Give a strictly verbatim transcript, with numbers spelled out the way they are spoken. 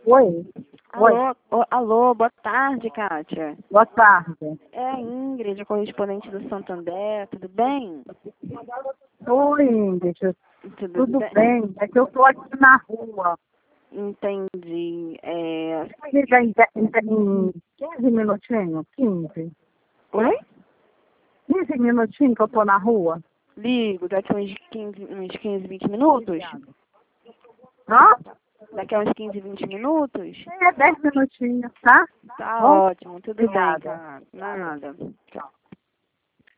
Oi. Oi. Alô, ô, alô, boa tarde, Kátia. Boa tarde. É a Ingrid, a correspondente do Santander, tudo bem? Oi, Ingrid. Tudo, Tudo bem? bem? É que eu tô aqui na rua. Entendi. É... Liga em, em, em quinze minutinhos? quinze. Oi? quinze minutinhos que eu tô na rua. Ligo, daqui uns quinze, uns quinze, vinte minutos? Hã? Daqui a uns quinze, vinte minutos? É, dez minutinhos, tá? Tá Bom? ótimo, tudo bem, Obrigada. cara. Nada. Tchau.